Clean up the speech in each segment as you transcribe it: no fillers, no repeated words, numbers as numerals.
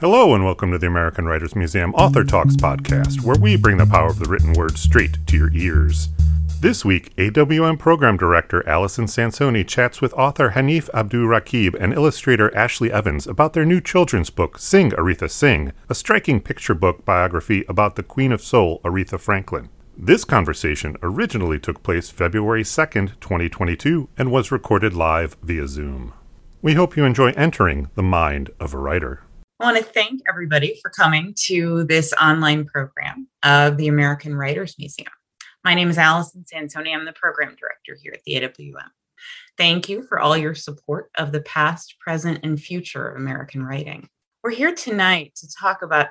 Hello and welcome to the American Writers Museum Author Talks podcast, where we bring the power of the written word straight to your ears. This week, AWM Program Director Allison Sansoni chats with author Hanif Abdurraqib and illustrator Ashley Evans about their new children's book, Sing, Aretha Sing, a striking picture book biography about the Queen of Soul, Aretha Franklin. This conversation originally took place February 2nd, 2022, and was recorded live via Zoom. We hope you enjoy entering the mind of a writer. I want to thank everybody for coming to this online program of the American Writers Museum. My name is Allison Sansoni. I'm the program director here at the AWM. Thank you for all your support of the past, present, and future of American writing. We're here tonight to talk about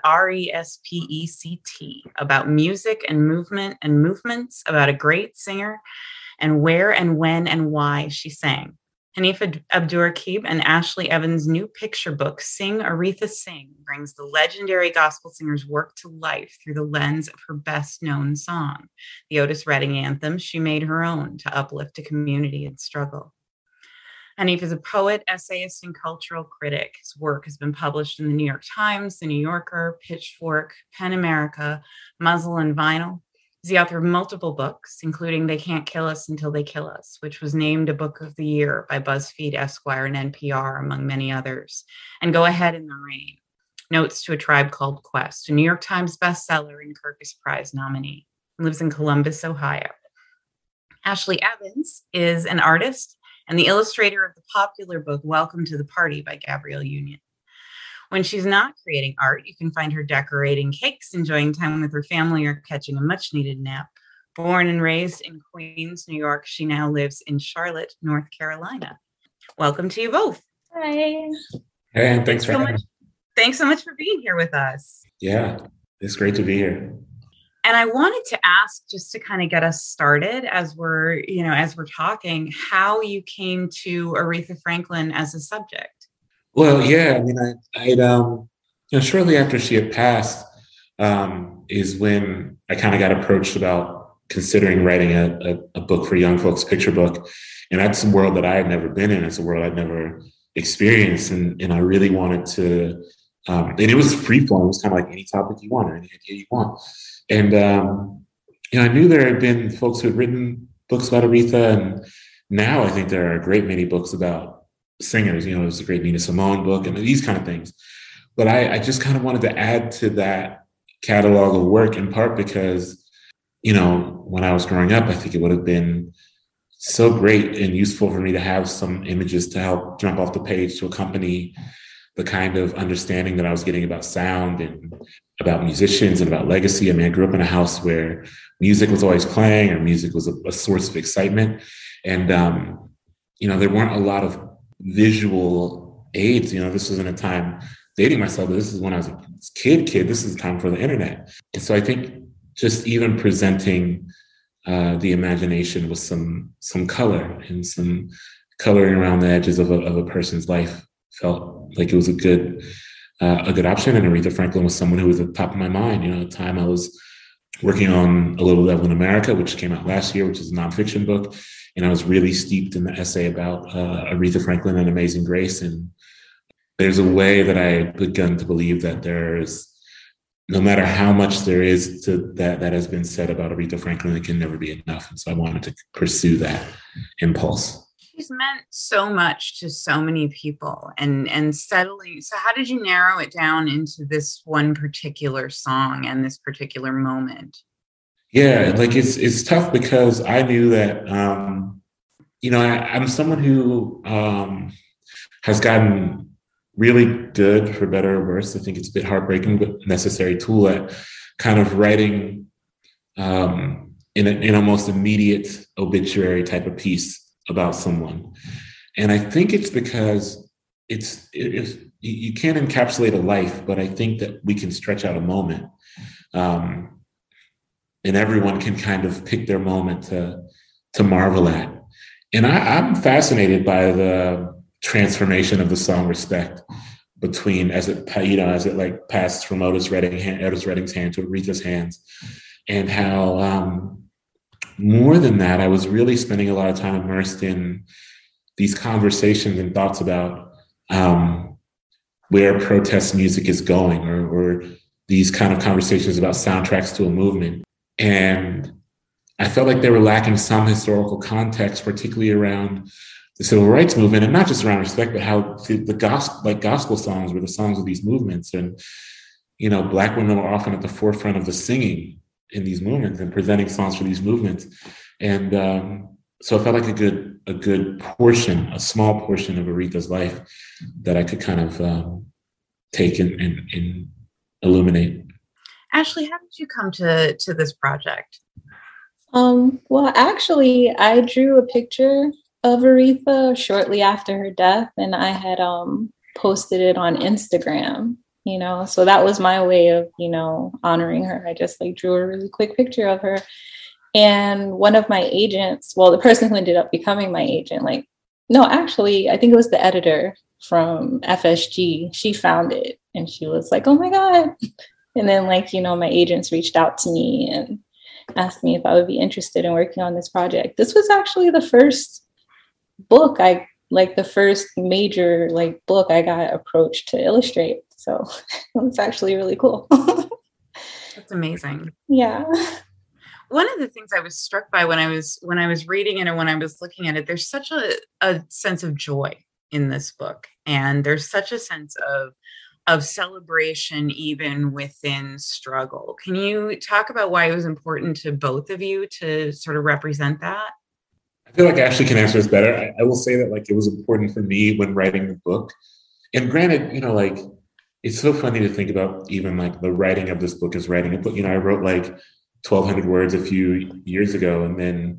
RESPECT, about music and movement and movements, about a great singer, and where and when and why she sang. Hanif Abdurraqib and Ashley Evans' new picture book, Sing, Aretha Sing, brings the legendary gospel singer's work to life through the lens of her best-known song, the Otis Redding anthem she made her own to uplift a community in struggle. Hanif is a poet, essayist, and cultural critic. His work has been published in the New York Times, The New Yorker, Pitchfork, PEN America, Muzzle, and Vinyl. He's the author of multiple books, including They Can't Kill Us Until They Kill Us, which was named a Book of the Year by BuzzFeed, Esquire, and NPR, among many others, and Go Ahead in the Rain, Notes to a Tribe Called Quest, a New York Times bestseller and Kirkus Prize nominee. He lives in Columbus, Ohio. Ashley Evans is an artist and the illustrator of the popular book Welcome to the Party by Gabrielle Union. When she's not creating art, you can find her decorating cakes, enjoying time with her family, or catching a much-needed nap. Born and raised in Queens, New York, she now lives in Charlotte, North Carolina. Welcome to you both. Hi. Hey, and thanks for having me. Thanks so much for being here with us. Yeah, it's great to be here. And I wanted to ask, just to kind of get us started as we're talking, how you came to Aretha Franklin as a subject. Well, yeah, I mean, shortly after she had passed, is when I kind of got approached about considering writing a book for young folks, picture book. And that's a world that I had never been in. It's a world I'd never experienced. And I really wanted to, and it was free form. It was kind of like any topic you want or any idea you want. And, I knew there had been folks who had written books about Aretha. And now I think there are a great many books about singers. There's a great Nina Simone book and these kind of things. But I just kind of wanted to add to that catalog of work, in part because, when I was growing up, I think it would have been so great and useful for me to have some images to help jump off the page to accompany the kind of understanding that I was getting about sound and about musicians and about legacy. I mean, I grew up in a house where music was always playing, or music was a source of excitement. And, there weren't a lot of visual aids. This wasn't a time dating myself, but this is when I was a kid. This is time for the internet. And so I think just even presenting the imagination with some color and some coloring around the edges of a person's life felt like it was a good option. And Aretha Franklin was someone who was at the top of my mind. At the time I was working on A Little Devil in America, which came out last year, which is a nonfiction book. And I was really steeped in the essay about Aretha Franklin and Amazing Grace. And there's a way that I had begun to believe that there's, no matter how much there is to that has been said about Aretha Franklin, it can never be enough. And so I wanted to pursue that impulse. She's meant so much to so many people and settling. So how did you narrow it down into this one particular song and this particular moment? Yeah, it's tough because I knew that, I'm someone who has gotten really good, for better or worse. I think it's a bit heartbreaking, but necessary tool at kind of writing in a most immediate obituary type of piece about someone. And I think it's because you can't encapsulate a life, but I think that we can stretch out a moment. And everyone can kind of pick their moment to marvel at. And I'm fascinated by the transformation of the song Respect between as it passed from Otis Redding's hand to Aretha's hands, and how more than that, I was really spending a lot of time immersed in these conversations and thoughts about where protest music is going, or these kind of conversations about soundtracks to a movement. And I felt like they were lacking some historical context, particularly around the civil rights movement, and not just around respect, but how the gospel songs were the songs of these movements. And, Black women were often at the forefront of the singing in these movements and presenting songs for these movements. And so I felt like a good portion, a small portion of Aretha's life that I could kind of take and illuminate. Ashley, how did you come to this project? Well, actually, I drew a picture of Aretha shortly after her death, and I had posted it on Instagram, so that was my way of, honoring her. I just drew a really quick picture of her. And one of my agents, well, the person who ended up becoming my agent, actually, I think it was the editor from FSG. She found it and she was like, oh my God. And then my agents reached out to me and asked me if I would be interested in working on this project. This was actually the first book the first major book I got approached to illustrate. So it's actually really cool. That's amazing. Yeah. One of the things I was struck by when I was reading it and when I was looking at it, there's such a sense of joy in this book. And there's such a sense of celebration even within struggle. Can you talk about why it was important to both of you to sort of represent that? I feel like Ashley can answer this better. I will say that it was important for me when writing the book. And granted, it's so funny to think about even the writing of this book as writing a book. I wrote 1,200 words a few years ago and then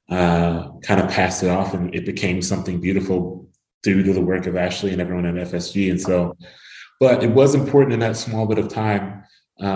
kind of passed it off, and it became something beautiful due to the work of Ashley and everyone at FSG. And so, but it was important in that small bit of time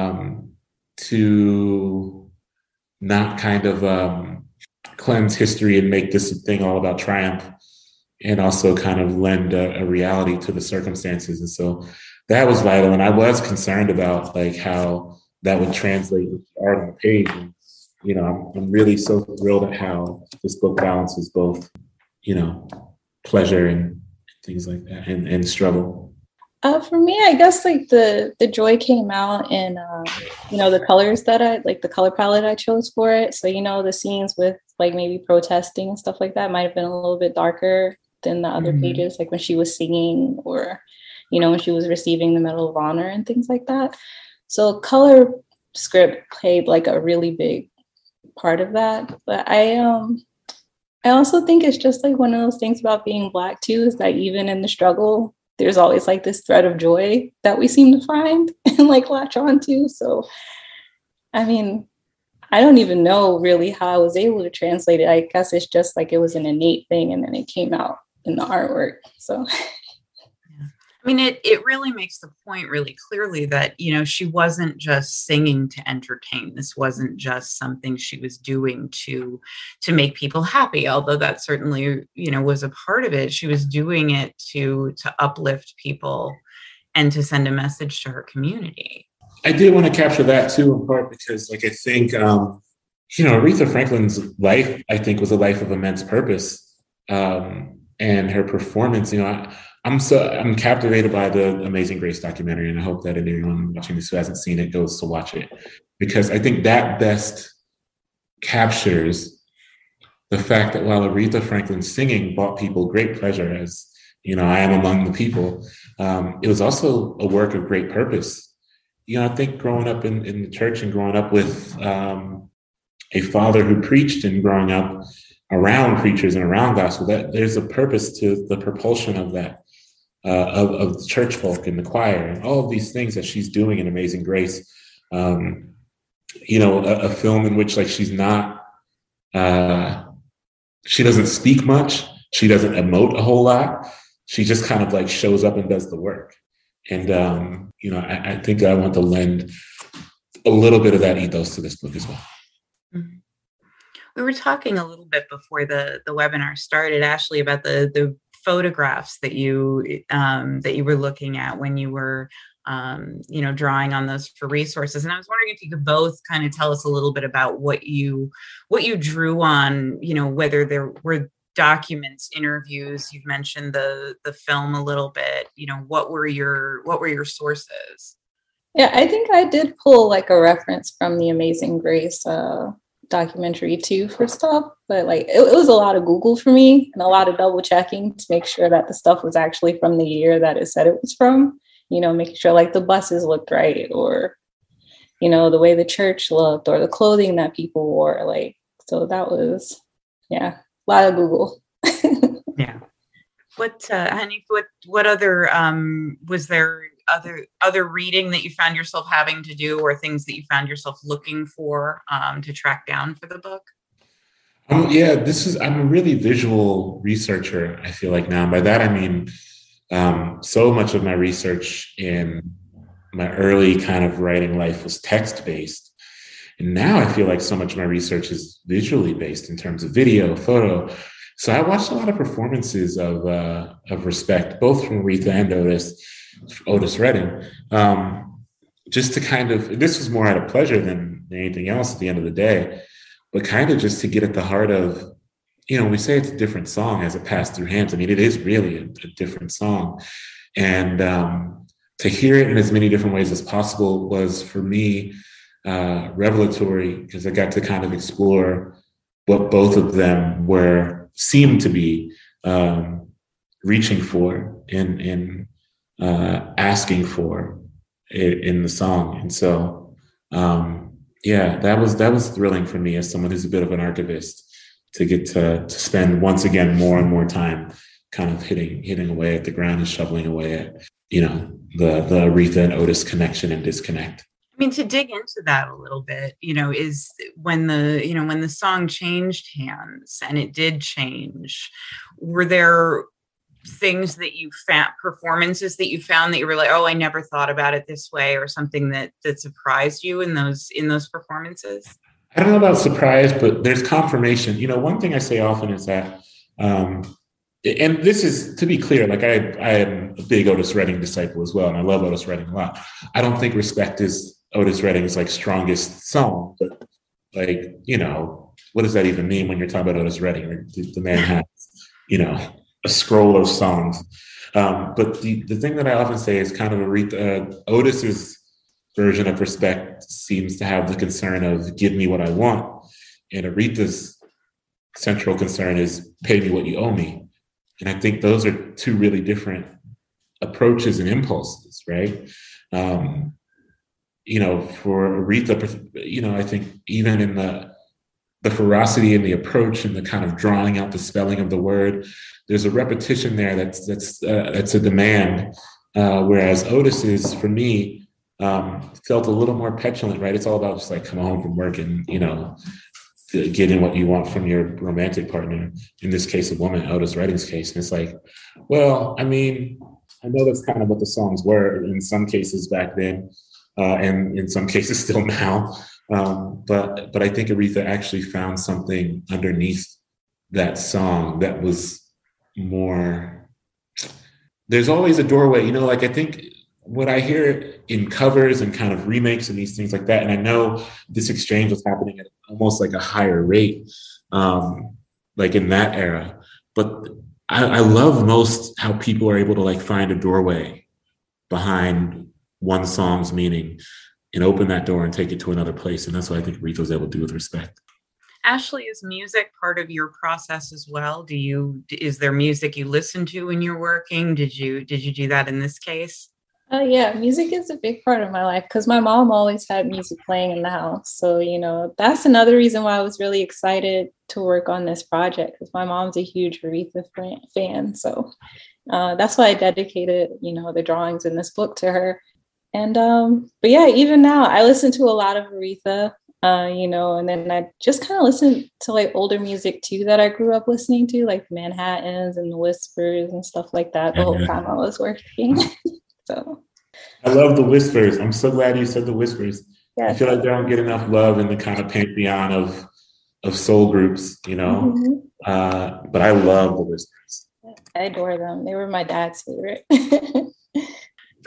to not kind of cleanse history and make this thing all about triumph, and also kind of lend a reality to the circumstances. And so that was vital. And I was concerned about how that would translate into art on the page. And, I'm really so thrilled at how this book balances both, pleasure and things like that and struggle. For me, I guess the joy came out in, the colors that the color palette I chose for it. So, the scenes with maybe protesting and stuff like that might have been a little bit darker than the other pages, when she was singing or, when she was receiving the Medal of Honor and things like that. So color script played a really big part of that. But I also think it's just one of those things about being Black too, is that even in the struggle, there's always this thread of joy that we seem to find and latch on to. So, I mean, I don't even know really how I was able to translate it. I guess it's just it was an innate thing, and then it came out in the artwork. So. I mean, it really makes the point really clearly that, she wasn't just singing to entertain. This wasn't just something she was doing to make people happy, although that certainly, was a part of it. She was doing it to uplift people and to send a message to her community. I did want to capture that too, in part because I think, Aretha Franklin's life, I think, was a life of immense purpose. And her performance, I'm captivated by the Amazing Grace documentary, and I hope that anyone watching this who hasn't seen it goes to watch it, because I think that best captures the fact that while Aretha Franklin's singing brought people great pleasure, as I am among the people, it was also a work of great purpose. I think growing up in the church and growing up with a father who preached and growing up around preachers and around gospel, that there's a purpose to the propulsion of that. Of the church folk and the choir and all of these things that she's doing in Amazing Grace. A film in which she's not, she doesn't speak much. She doesn't emote a whole lot. She just kind of shows up and does the work. And, I think I want to lend a little bit of that ethos to this book as well. Mm-hmm. We were talking a little bit before the webinar started, Ashley, about the photographs that you were looking at when you were drawing on those for resources. And I was wondering if you could both kind of tell us a little bit about what you drew on, whether there were documents, interviews? You've mentioned the film a little bit. What were your sources? Yeah, I think I did pull like a reference from the Amazing Grace documentary too for stuff, but like it was a lot of Google for me and a lot of double checking to make sure that the stuff was actually from the year that it said it was from. Making sure like the buses looked right, or the way the church looked, or the clothing that people wore. Like, so that was, a lot of Google. Yeah. Honey, what other, was there other reading that you found yourself having to do, or things that you found yourself looking for to track down for the book? I'm a really visual researcher, I feel like now. And by that, I mean, so much of my research in my early kind of writing life was text-based. And now I feel like so much of my research is visually based in terms of video, photo. So I watched a lot of performances of Respect, both from Aretha and Otis Redding, just to kind of, this was more out of pleasure than anything else at the end of the day, but kind of just to get at the heart of, we say it's a different song as it passed through hands. I mean, it is really a different song. And to hear it in as many different ways as possible was, for me, revelatory, because I got to kind of explore what both of them seemed to be reaching for and asking for in the song. And so, that was thrilling for me as someone who's a bit of an archivist, to get to spend once again more and more time kind of hitting away at the ground and shoveling away at, the Aretha and Otis connection and disconnect. I mean, to dig into that a little bit, is when the song changed hands, and it did change, were there things that you found, performances that you found that you were like, oh, I never thought about it this way, or something that surprised you in those performances? I don't know about surprise, but there's confirmation. One thing I say often is that, and this is, to be clear, like I am a big Otis Redding disciple as well, and I love Otis Redding a lot. I don't think Respect is Otis Redding's like strongest song, but like, what does that even mean when you're talking about Otis Redding? The man has, a scroll of songs. But the thing that I often say is kind of Otis's version of Respect seems to have the concern of give me what I want. And Aretha's central concern is pay me what you owe me. And I think those are two really different approaches and impulses, right? For Aretha, I think even in the ferocity and the approach and the kind of drawing out the spelling of the word, there's a repetition there that's a demand. Whereas Otis is, for me, felt a little more petulant, right? It's all about just like come home from work and, getting what you want from your romantic partner. In this case, a woman, Otis Redding's case. And it's like, well, I mean, I know that's kind of what the songs were in some cases back then, and in some cases still now. But I think Aretha actually found something underneath that song that was more, there's always a doorway, like I think what I hear in covers and kind of remakes and these things like that, and I know this exchange was happening at almost like a higher rate, like in that era, but I love most how people are able to like find a doorway behind one song's meaning and open that door and take it to another place. And that's what I think Aretha was able to do with Respect. Ashley, is music part of your process as well? Is there music you listen to when you're working? Did you do that in this case? Yeah, music is a big part of my life because my mom always had music playing in the house. So, that's another reason why I was really excited to work on this project, because my mom's a huge Aretha fan. So that's why I dedicated, the drawings in this book to her. And but yeah, even now I listen to a lot of Aretha, and then I just kind of listen to like older music too that I grew up listening to, like the Manhattans and the Whispers and stuff like that the whole time I was working. So I love the Whispers. I'm so glad you said the Whispers. Yes. I feel like they don't get enough love in the kind of pantheon of soul groups, Mm-hmm. But I love the Whispers. I adore them. They were my dad's favorite.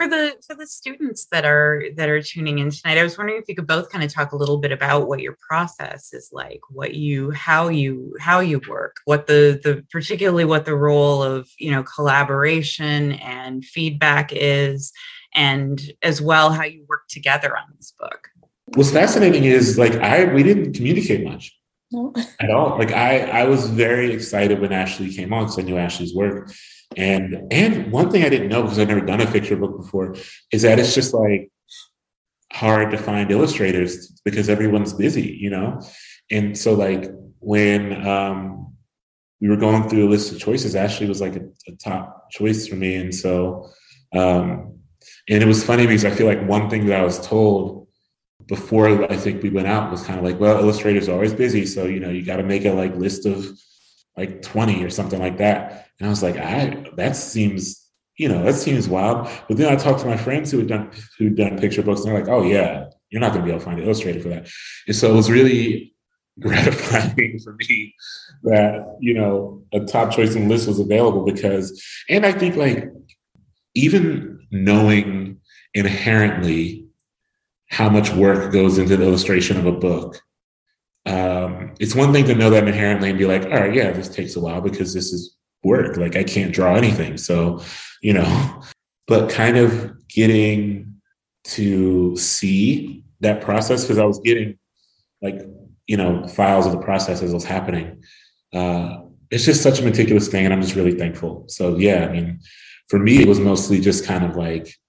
For the students that are tuning in tonight, I was wondering if you could both kind of talk a little bit about what your process is like, how you work, what the particularly what the role of, collaboration and feedback is, and as well how you work together on this book. What's fascinating is we didn't communicate much. No. At all. I was very excited when Ashley came on because I knew Ashley's work. And one thing I didn't know, because I've never done a picture book before, is that it's just hard to find illustrators because everyone's busy, And so when we were going through a list of choices, Ashley was a top choice for me. And so, and it was funny because I feel like one thing that I was told before I think we went out was kind of well, illustrators are always busy. So, you got to make a list of 20 or something like that. And I was that seems wild. But then I talked to my friends who'd done picture books, and they're oh yeah, you're not going to be able to find an illustrator for that. And so it was really gratifying for me that, a top choice in the list was available and I think even knowing inherently how much work goes into the illustration of a book, it's one thing to know that inherently and be all right, yeah, this takes a while because this is work. I can't draw anything. So, but kind of getting to see that process, because I was getting files of the process as it was happening. It's just such a meticulous thing, and I'm just really thankful. So yeah, I mean, for me, it was mostly just kind of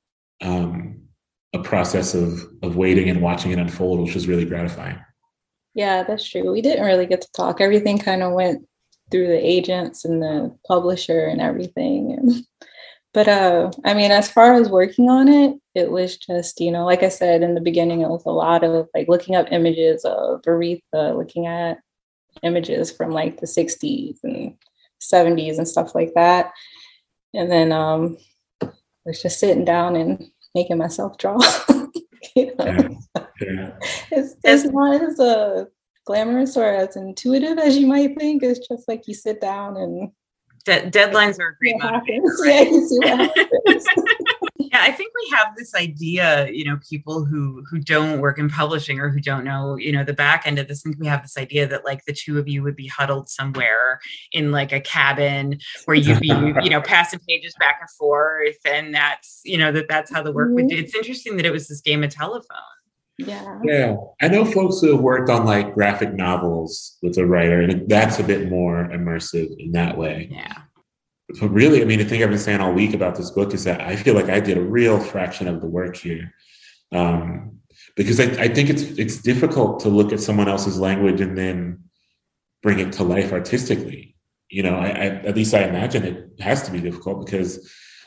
a process of waiting and watching it unfold, which was really gratifying. Yeah, that's true. We didn't really get to talk. Everything kind of went through the agents and the publisher and everything. But I mean, as far as working on it, it was just, like I said in the beginning, it was a lot of looking up images of Aretha, looking at images from the 60s and 70s and stuff like that. And then was just sitting down and making myself draw. Yeah. It's not as glamorous or as intuitive as you might think. It's just you sit down and deadlines are a great motivator. Yeah, you see what happens. Yeah, I think we have this idea, people who don't work in publishing or who don't know, the back end of this. I think we have this idea that the two of you would be huddled somewhere in a cabin where you'd be, passing pages back and forth. And that's, that's how the work would do. It's interesting that it was this game of telephone. Yeah. I know folks who have worked on graphic novels with a writer, and that's a bit more immersive in that way. Yeah. But really, I mean, the thing I've been saying all week about this book is that I feel I did a real fraction of the work here, because I think it's difficult to look at someone else's language and then bring it to life artistically. At least I imagine it has to be difficult because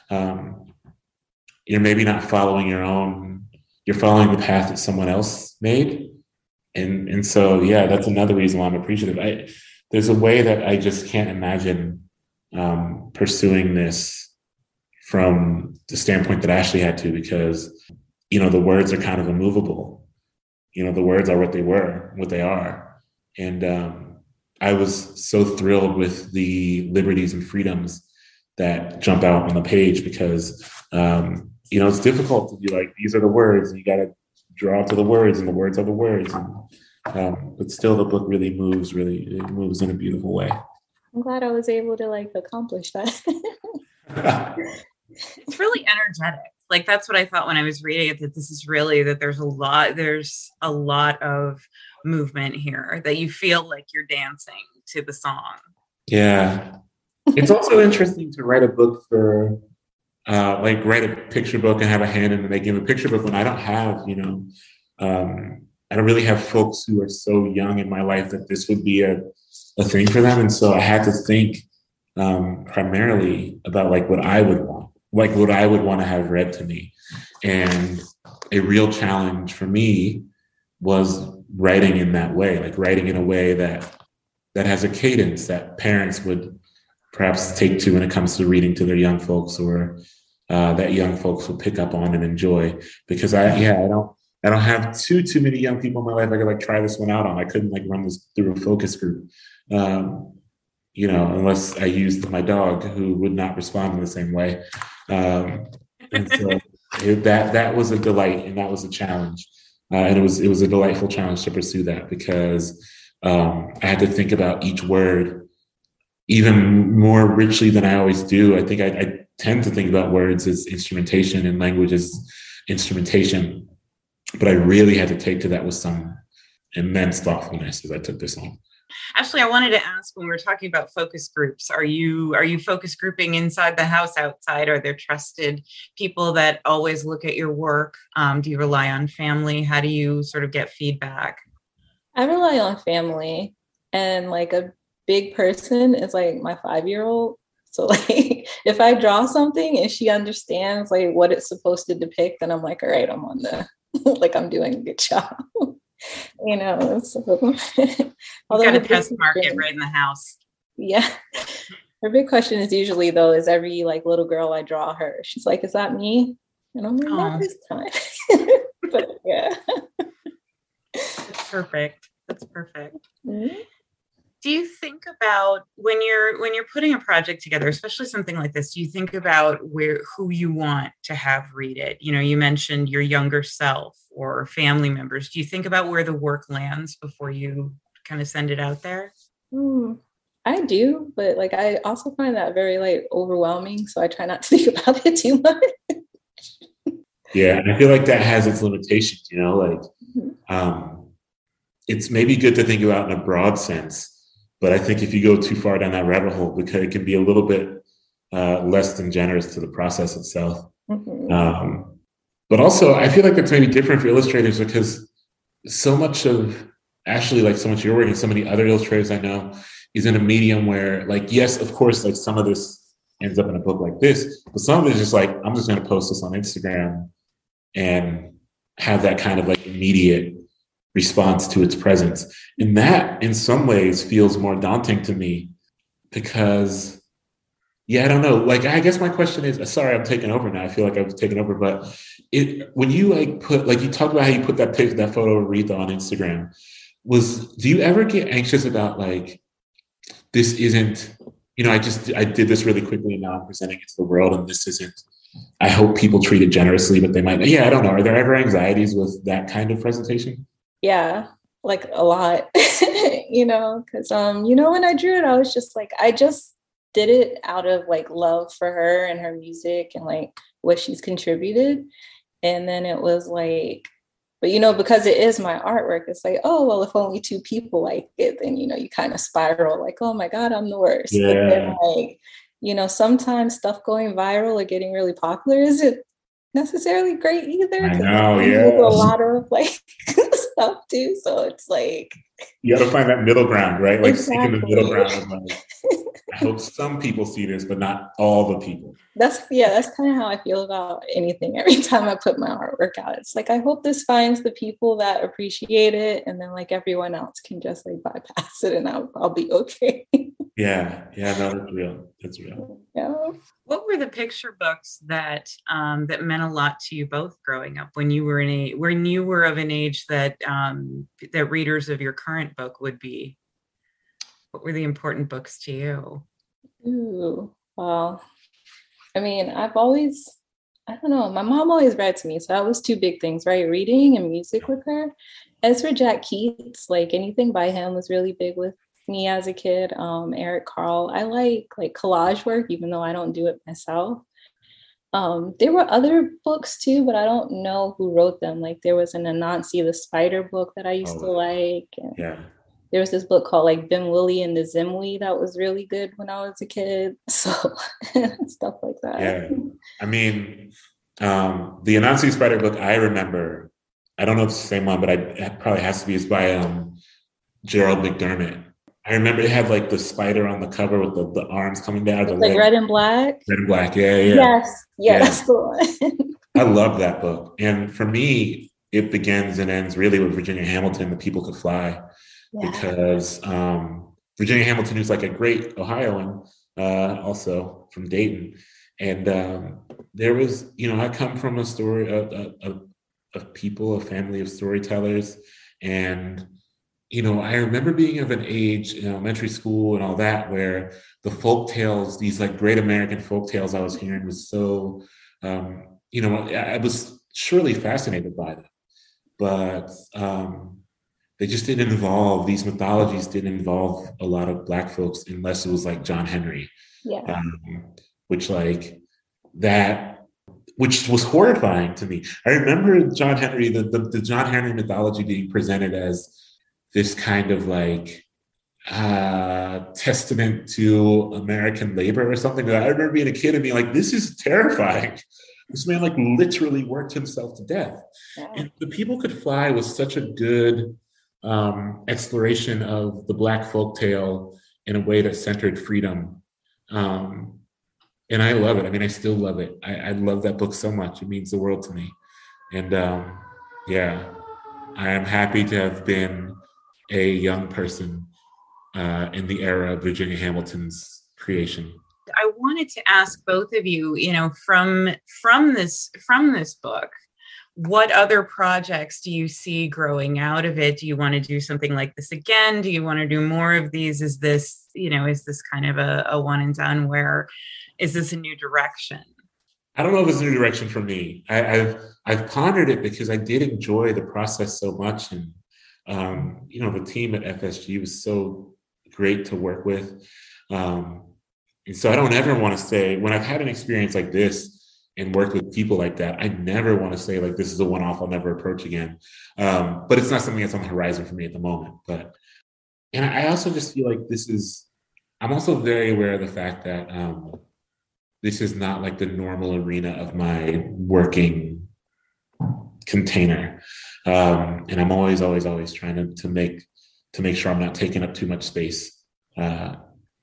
you're maybe not following your own. You're following the path that someone else made. And so, yeah, that's another reason why I'm appreciative. There's a way that I just can't imagine pursuing this from the standpoint that Ashley had to, because, the words are kind of immovable. The words are what they are. And I was so thrilled with the liberties and freedoms that jump out on the page because, it's difficult to be these are the words, and you got to draw to the words, and the words are the words. And, but still, the book really moves in a beautiful way. I'm glad I was able to accomplish that. It's really energetic. That's what I thought when I was reading it, that this is really, that there's a lot of movement here, that you feel like you're dancing to the song. Yeah. It's also interesting to write a book for write a picture book and have a hand in the making of a picture book when I don't have, I don't really have folks who are so young in my life that this would be a thing for them. And so I had to think primarily about what I would want, what I would want to have read to me. And a real challenge for me was writing in that way, writing in a way that has a cadence that parents would perhaps take to when it comes to reading to their young folks, or that young folks will pick up on and enjoy. Because I don't have too many young people in my life I could try this one out on. I couldn't run this through a focus group, unless I used my dog, who would not respond in the same way. And so that was a delight, and that was a challenge. And it was a delightful challenge to pursue that, because I had to think about each word even more richly than I always do. I think I tend to think about words as instrumentation and language as instrumentation, but I really had to take to that with some immense thoughtfulness as I took this on. Ashley, I wanted to ask, when we're talking about focus groups, are you focus grouping inside the house, outside? Are there trusted people that always look at your work? Do you rely on family? How do you sort of get feedback? I rely on family, and like a big person is like my 5-year-old. So like if I draw something and she understands like what it's supposed to depict, then I'm like, all right, I'm on the like I'm doing a good job. You know, so you've got a test market right in the house. Yeah. Her big question is usually, though, is every like little girl I draw her, she's like, is that me? And I'm like, not this time. But yeah. That's perfect. That's perfect. Mm-hmm. Do you think about when you're putting a project together, especially something like this, do you think about who you want to have read it? You know, you mentioned your younger self or family members. Do you think about where the work lands before you kind of send it out there? I do, but like I also find that very like overwhelming, so I try not to think about it too much. Yeah, and I feel like that has its limitations, you know, like it's maybe good to think about in a broad sense. But I think if you go too far down that rabbit hole, because it can be a little bit less than generous to the process itself. Mm-hmm. But also, I feel like that's maybe different for illustrators, because so much of Ashley, like so much of your work and so many other illustrators I know, is in a medium where, like, yes, of course, like some of this ends up in a book like this, but some of it is just like, I'm just going to post this on Instagram and have that kind of like immediate response to its presence. And that in some ways feels more daunting to me, because I don't know, like I guess my question is, sorry, I'm taking over now, I feel like I was taking over, but when you like put, like you talked about how you put that photo of Aretha on Instagram, do you ever get anxious about like, this isn't, you know, I did this really quickly and now I'm presenting it to the world, and this isn't, I hope people treat it generously, but they might, I don't know, are there ever anxieties with that kind of presentation? Yeah, like a lot, you know, because, you know, when I drew it, I was just like, I just did it out of like love for her and her music and like what she's contributed. And then it was like, but, you know, because it is my artwork, it's like, oh, well, if only 2 people like it, then, you know, you kind of spiral like, oh my God, I'm the worst. Yeah. But then like, you know, sometimes stuff going viral or getting really popular isn't necessarily great either. I know, yeah. A lot of like stuff too. So it's like you got to find that middle ground, right? Like seeking the middle ground of like, I hope some people see this, but not all the people. That's kind of how I feel about anything. Every time I put my artwork out, it's like, I hope this finds the people that appreciate it, and then like everyone else can just like bypass it, and I'll be okay. Yeah, no, that's real. That's real. Yeah. What were the picture books that that meant a lot to you both growing up, when you were of an age that that readers of your current book would be? What were the important books to you? Ooh, well, I mean, I don't know, my mom always read to me, so that was 2 big things, right? Reading and music with her. As for Jack Keats, like anything by him was really big with me as a kid. Eric Carle, I like collage work, even though I don't do it myself. There were other books too, but I don't know who wrote them. Like there was an Anansi the Spider book that I used to like. Yeah. There was this book called like Ben Willie and the Zimwi that was really good when I was a kid. So stuff like that. Yeah. I mean, the Anansi Spider book I remember, I don't know if it's the same one, but it probably has to be, is by Gerald McDermott. I remember it had like the spider on the cover with the arms coming down. Like red and black? Red and black, yeah. That's the one. I love that book. And for me, it begins and ends really with Virginia Hamilton, The People Could Fly. Yeah. Because Virginia Hamilton, who's like a great Ohioan, also from Dayton. And there was, you know, I come from a story of people, a family of storytellers. And, you know, I remember being of an age in elementary school and all that, where the folk tales, these like great American folk tales I was hearing was so I was surely fascinated by them, but they just didn't involve, these mythologies didn't involve a lot of Black folks unless it was like John Henry. Yeah. Which was horrifying to me. I remember John Henry, the John Henry mythology being presented as this kind of like testament to American labor or something. I remember being a kid and being like, this is terrifying. This man like literally worked himself to death. Yeah. And The People Could Fly was such a good exploration of the Black folktale in a way that centered freedom. And I love it. I mean, I still love it. I love that book so much. It means the world to me. And I am happy to have been a young person in the era of Virginia Hamilton's creation. I wanted to ask both of you, from this book, what other projects do you see growing out of it? Do you want to do something like this again? Do you want to do more of these? Is this kind of a one and done? Where is this a new direction? I don't know if it's a new direction for me. I've pondered it because I did enjoy the process so much, and the team at FSG was so great to work with. And so I don't ever want to say, when I've had an experience like this and worked with people like that, I never want to say like, this is a one-off, I'll never approach again. But it's not something that's on the horizon for me at the moment. And I also just feel like I'm also very aware of the fact that this is not like the normal arena of my working container. And I'm always trying to make sure I'm not taking up too much space. And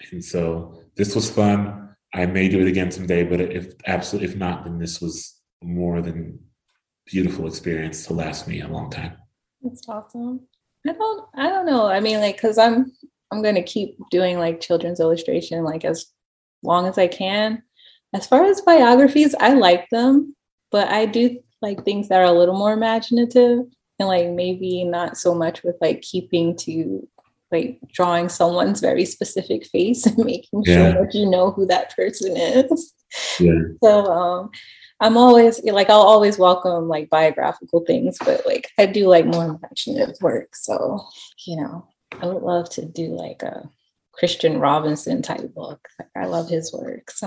so this was fun. I may do it again someday, but if not, then this was more than beautiful experience to last me a long time. That's awesome. I don't know. I mean, like, cause I'm going to keep doing like children's illustration, like as long as I can. As far as biographies, I like them, but I do like things that are a little more imaginative and like maybe not so much with like keeping to like drawing someone's very specific face and making sure that you know who that person is. Yeah. So I'm always like, I'll always welcome like biographical things, but like I do like more imaginative work. So, I would love to do like a Christian Robinson type book. Like, I love his work. So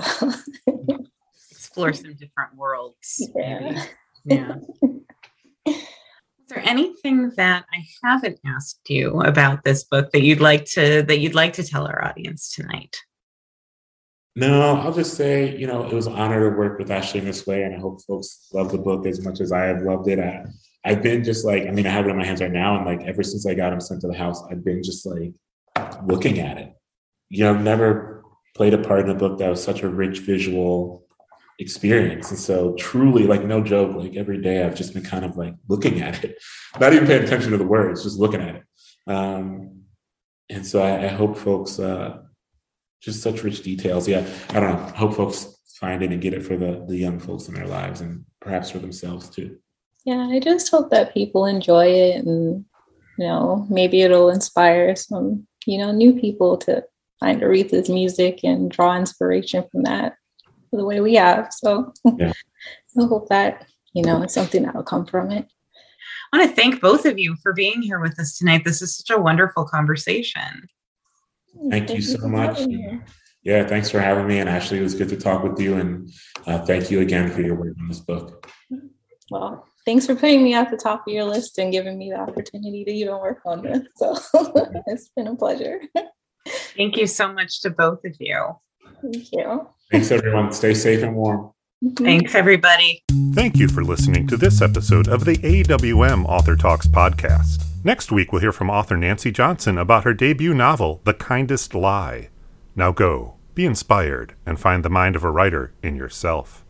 explore some different worlds. Yeah. Yeah. Is there anything that I haven't asked you about this book that you'd like to tell our audience tonight? No, I'll just say, it was an honor to work with Ashley in this way, and I hope folks love the book as much as I have loved it. I've been just like, I have it in my hands right now, and like ever since I got him sent to the house, I've been just like looking at it. I've never played a part in a book that was such a rich visual experience. And so truly, like, no joke, like every day I've just been kind of like looking at it, not even paying attention to the words, just looking at it. And so I hope folks, just such rich details. Yeah, I don't know. I hope folks find it and get it for the young folks in their lives and perhaps for themselves too. Yeah, I just hope that people enjoy it and, maybe it'll inspire some, new people to find Aretha's music and draw inspiration from that the way we have. So I hope that, it's something that will come from it. I want to thank both of you for being here with us tonight. This is such a wonderful conversation. Thank you so much. Yeah, thanks for having me. And Ashley, it was good to talk with you. And thank you again for your work on this book. Well, thanks for putting me at the top of your list and giving me the opportunity to even work on this. So it's been a pleasure. Thank you so much to both of you. Thank you. Thanks, everyone. Stay safe and warm. Thanks, everybody. Thank you for listening to this episode of the AWM Author Talks podcast. Next week, we'll hear from author Nancy Johnson about her debut novel, The Kindest Lie. Now go, be inspired, and find the mind of a writer in yourself.